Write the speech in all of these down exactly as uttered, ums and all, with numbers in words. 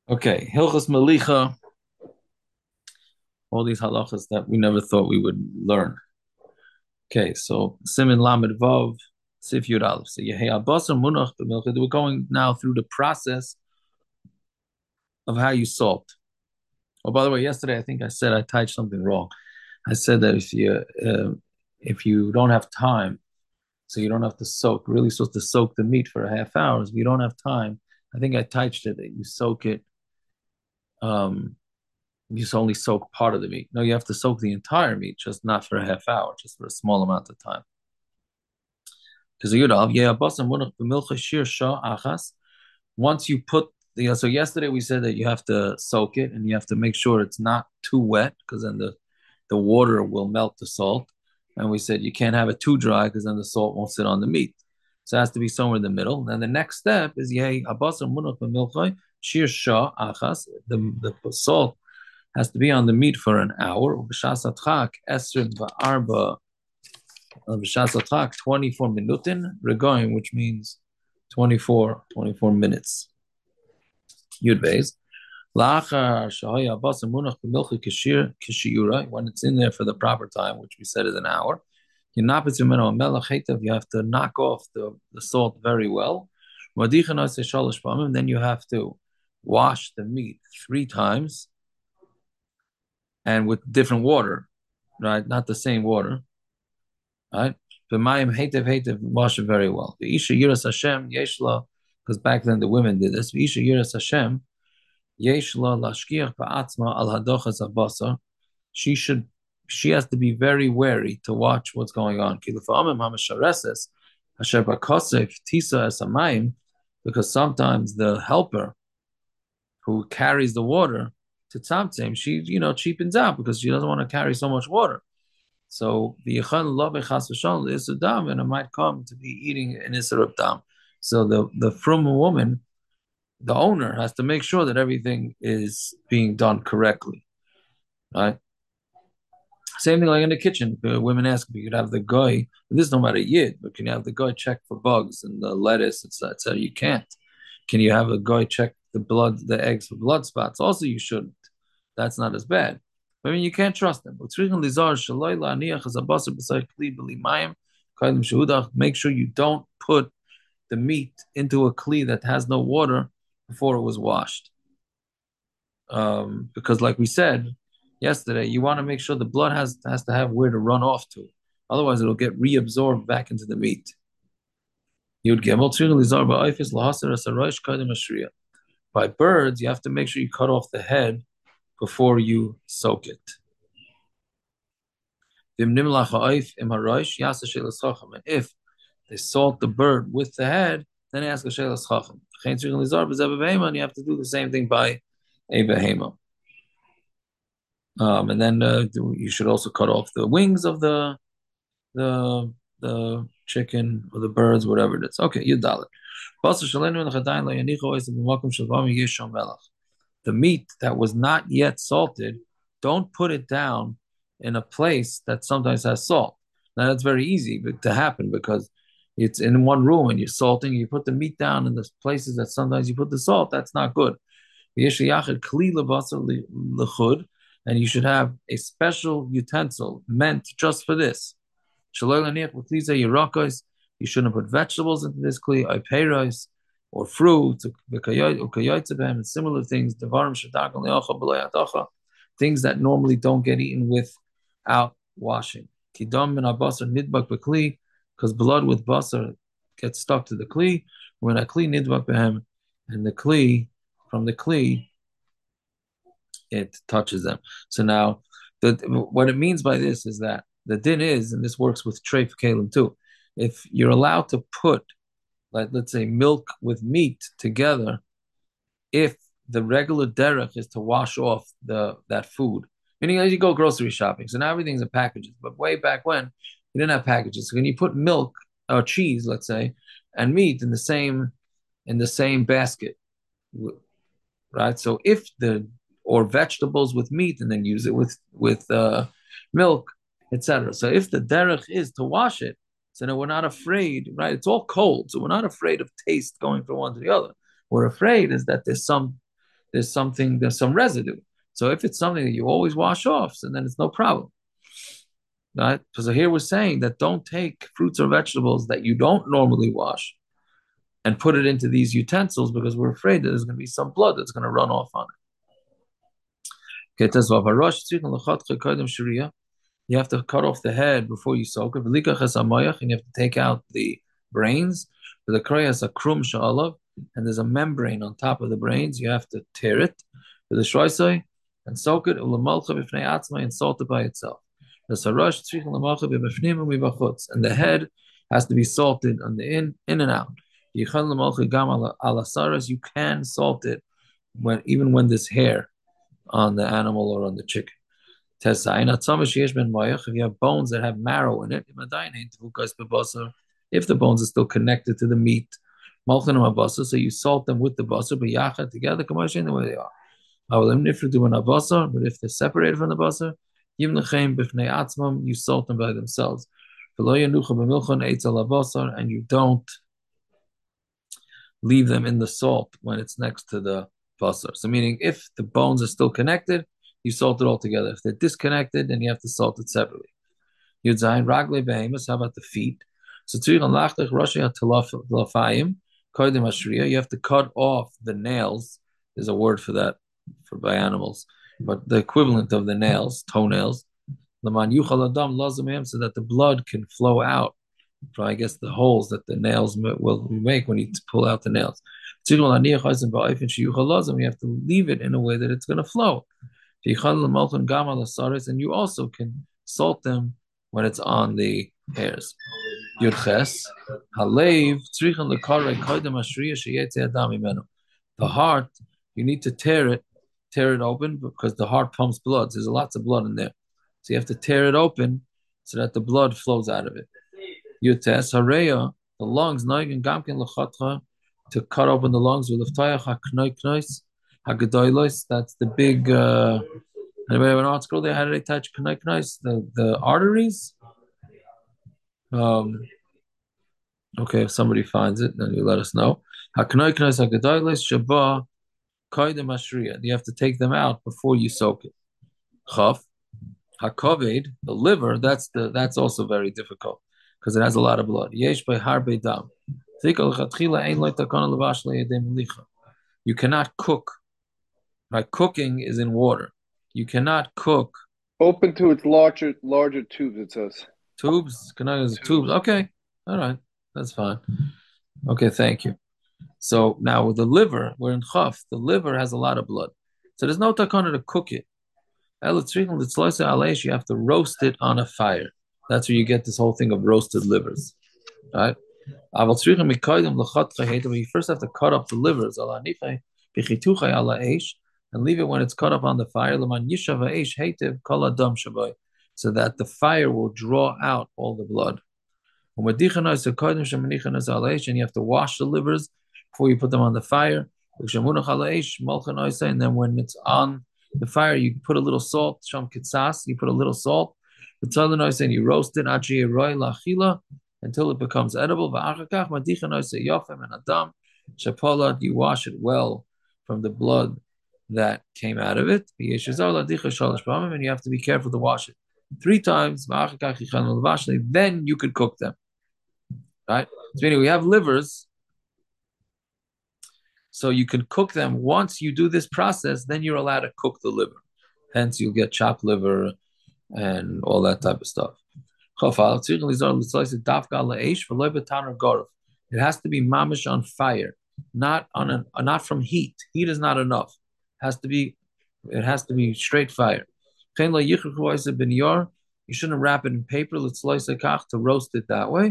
Okay, Hilchos Melicha, all these halachas that we never thought we would learn. Okay, so Simin Lamed Vav, Sif Yud Aleph. So Yehei Abasar Munach B'Milcha. We're going now through the process of how you salt. Oh, by the way, yesterday I think I said I typed something wrong. I said that if you uh, if you don't have time, so you don't have to soak, really supposed to soak the meat for a half hour. If you don't have time, I think I typed it that you soak it. Um, you just only soak part of the meat. No, you have to soak the entire meat, just not for a half hour, just for a small amount of time. Because you know, yeah, once you put the so yesterday we said that you have to soak it and you have to make sure it's not too wet because then the the water will melt the salt. And we said you can't have it too dry because then the salt won't sit on the meat. So it has to be somewhere in the middle. Then the next step is yeh abasar munach b'milchay shir shah achas. The the salt has to be on the meat for an hour. B'shas atchak esrin v'arba b'shas atchak twenty-four minutin regoim, which means twenty-four, twenty-four minutes. Yud Beis. Lachar shahaya basar munach b'milchay kashir kashiyura, when it's in there for the proper time, which we said is an hour. You have to knock off the, the salt very well. Then you have to wash the meat three times and with different water, right? Not the same water, right? B'mayim heitev heitev, wash it very well. The isha yiras Hashem yeshla, because back then the women did this. The isha yiras Hashem yeshla lashkiach ba'atzma al hadochas abasar. She should, she has to be very wary to watch what's going on. Because sometimes the helper who carries the water to tzamtzem, she, you know, cheapens out because she doesn't want to carry so much water. So the is a dam, and it might come to be eating an isser of dam. So the the frum woman, the owner, has to make sure that everything is being done correctly, right? Same thing like in the kitchen. The women ask if you could have the guy. This is no matter yid, but can you have the guy check for bugs and the lettuce? It's that so you can't. Can you have a guy check the blood, the eggs for blood spots? Also, you shouldn't. That's not as bad. I mean, you can't trust them. Make sure you don't put the meat into a kli that has no water before it was washed. Um, because, like we said yesterday, you want to make sure the blood has has to have where to run off to. Otherwise, it'll get reabsorbed back into the meat. By birds, you have to make sure you cut off the head before you soak it. And if they salt the bird with the head, then ask a shelas chacham. And you have to do the same thing by a behema. Um, and then uh, you should also cut off the wings of the the the chicken or the birds, whatever it is. Okay, you dalit. The meat that was not yet salted, don't put it down in a place that sometimes has salt. Now that's very easy to happen because it's in one room and you're salting. You put the meat down in the places that sometimes you put the salt. That's not good. And you should have a special utensil meant just for this. You shouldn't put vegetables into this kli, or fruits, and similar things, things that normally don't get eaten without washing. Because blood with basar gets stuck to the kli, when a kli nidbak behem, and the kli, from the kli, it touches them. So now, the, what it means by this is that the din is, and this works with treif kalim too, if you're allowed to put, like let's say, milk with meat together, if the regular derech is to wash off the that food, meaning as you go grocery shopping, so now everything's in packages, but way back when, you didn't have packages. So when you put milk or cheese, let's say, and meat in the same in the same basket, right? So if the or vegetables with meat and then use it with with uh, milk, et cetera. So if the derech is to wash it, so now we're not afraid, right? It's all cold, so we're not afraid of taste going from one to the other. We're afraid is that there's some there's something, there's some residue. So if it's something that you always wash off, so then it's no problem. Right? So here we're saying that don't take fruits or vegetables that you don't normally wash and put it into these utensils because we're afraid that there's going to be some blood that's going to run off on it. You have to cut off the head before you soak it. And you have to take out the brains. The krayas a krum sha'alav, and there's a membrane on top of the brains. You have to tear it with the shroisai and soak it and salt it by itself. And the head has to be salted on the in, in and out. You can salt it when even when there's hair on the animal or on the chicken. If you have bones that have marrow in it, if the bones are still connected to the meat, so you salt them with the basar, but yachad together, the way they are. But if they're separated from the basar, you salt them by themselves. And you don't leave them in the salt when it's next to the basar. So meaning if the bones are still connected, you salt it all together. If they're disconnected, then you have to salt it separately. Yud Zayin, Ragle Behemoth, how about the feet? So you have to cut off the nails. There's a word for that for by animals, but the equivalent of the nails, toenails, so that the blood can flow out from, I guess, the holes that the nails will make when you pull out the nails. We have to leave it in a way that it's going to flow. And you also can salt them when it's on the hairs. Yudches, Halev, the heart, you need to tear it, tear it open because the heart pumps blood. There's lots of blood in there. So you have to tear it open so that the blood flows out of it. Yutes, Hareya, the lungs, to cut open the lungs with that's the big uh anybody have an article there? How do they touch the the arteries? Um okay, if somebody finds it, then you let us know. You have to take them out before you soak it. Chaf, hakoved, the liver, that's the that's also very difficult because it has a lot of blood. Yesh by harbe dam. You cannot cook. Right? Cooking is in water. You cannot cook. Open to its larger larger tubes, it says. Tubes? Can I use tubes. tubes? Okay. All right. That's fine. Okay, thank you. So now with the liver, we're in chaf. The liver has a lot of blood. So there's no takana to cook it. You have to roast it on a fire. That's where you get this whole thing of roasted livers. Right? You first have to cut up the livers and leave it when it's cut up on the fire, so that the fire will draw out all the blood. And you have to wash the livers before you put them on the fire. And then when it's on the fire, you put a little salt, you put a little salt, and you roast it until it becomes edible. You wash it well from the blood that came out of it. And you have to be careful to wash it three times. Then you could cook them. Right? So anyway, we have livers. So you can cook them. Once you do this process, then you're allowed to cook the liver. Hence, you'll get chopped liver and all that type of stuff. It has to be mamish on fire, not on a, not from heat. Heat is not enough. It has to be, it has to be straight fire. You shouldn't wrap it in paper. Let's slice it to roast it that way.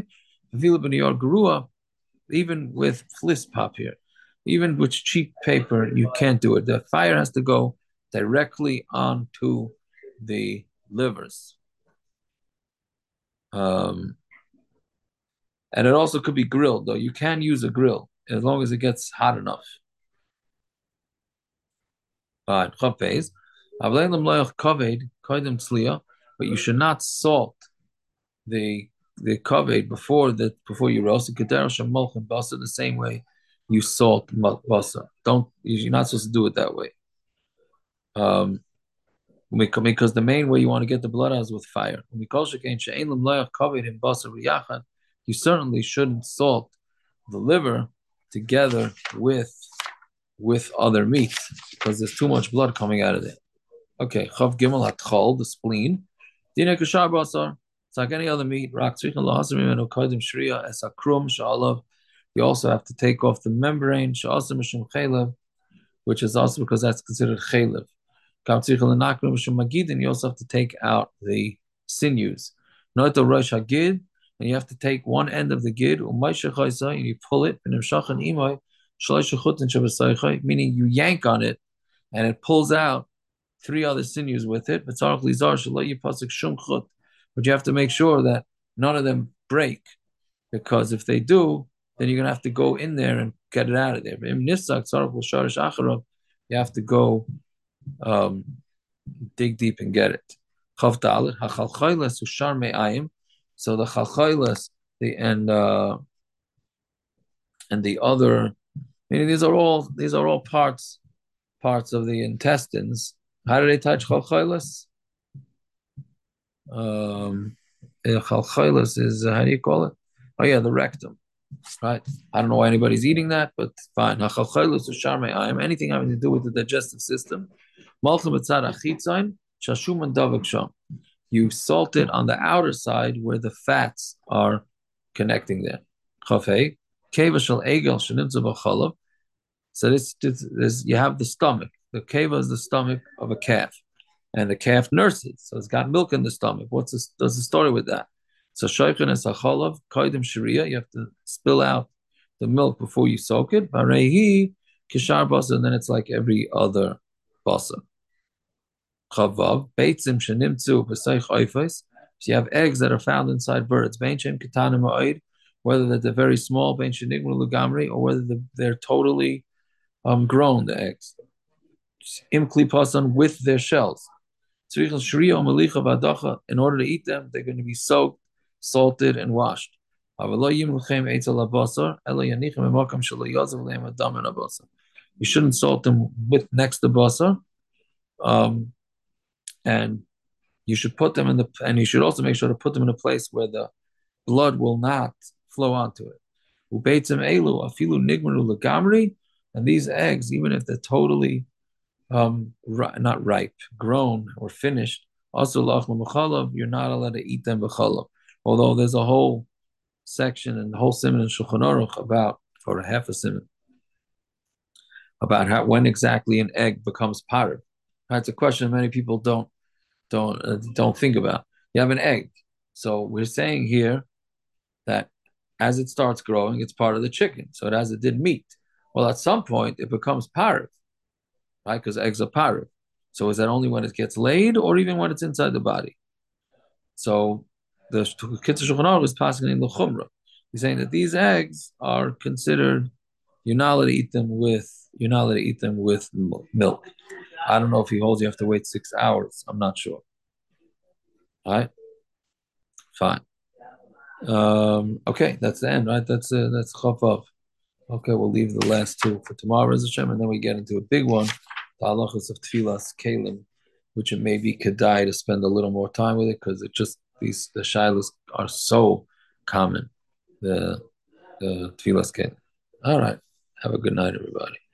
Even with flis pop here, even with cheap paper, you can't do it. The fire has to go directly onto the livers. Um, and it also could be grilled, though. You can use a grill as long as it gets hot enough. But you should not salt the the kaved before the before you roast it. The same way you salt basar. Don't you're not supposed to do it that way. Um, because the main way you want to get the blood out is with fire. You certainly shouldn't salt the liver together with with other meats because there's too much blood coming out of it. Okay, chav gimel hatchol, the spleen. Dina kashar basar. It's like any other meat. You also have to take off the membrane, which is also because that's considered chaylev. You also have to take out the sinews. Not the rosh hagid, and you have to take one end of the gid, and you pull it, meaning you yank on it, and it pulls out three other sinews with it. But you have to make sure that none of them break, because if they do, then you're gonna have to go in there and get it out of there. You have to go um, dig deep and get it. So the chalchailas, the and uh, and the other, meaning these are all these are all parts parts of the intestines. How do they touch chalchailas? Um, chalchailas is uh, how do you call it? Oh yeah, the rectum, right? I don't know why anybody's eating that, but fine. Anything having to do with the digestive system. You salt it on the outer side where the fats are connecting there. So this, this, this you have the stomach. The keva is the stomach of a calf, and the calf nurses, so it's got milk in the stomach. What's this, does the story with that? So shoychen is acholav koidim sharia. You have to spill out the milk before you soak it. Barehi kishar basa, and then it's like every other basa. Chavav beitzim shenimtzu b'seich oifes. So you have eggs that are found inside birds. Bein shem ketanim ha'oid, whether they're very small, bein shenigmu lugamri, or whether they're totally um, grown, the eggs. Im kli pasan, with their shells. In order to eat them, they're going to be soaked, salted, and washed. You shouldn't salt them with next to basar, um, and you should put them in the, and you should also make sure to put them in a place where the blood will not flow onto it. And these eggs, even if they're totally um, not ripe, grown, or finished, also you're not allowed to eat them b'chalav. Although there's a whole section and the whole siman in Shulchan Aruch about, or a half a siman, about how when exactly an egg becomes parv. That's a question many people don't don't uh, don't think about. You have an egg, so we're saying here that as it starts growing, it's part of the chicken. So it as it did meat. Well, at some point it becomes parv, right? Because eggs are parv. So is that only when it gets laid, or even when it's inside the body? So the Kitzur Shulchan Aruch is passing in the Chumrah. He's saying that these eggs are considered, you're not allowed to eat them with you're not allowed to eat them with milk. I don't know if he holds you have to wait six hours. I'm not sure. All right, fine. Um, okay, that's the end, right? That's uh, that's Chavav. Okay, we'll leave the last two for tomorrow, Rez Hashem, and then we get into a big one, the halachas of Tfilas Kalim, which it may be kedai to spend a little more time with it, because it just these the shilas are so common. The the Tfilas Kalim. All right. Have a good night, everybody.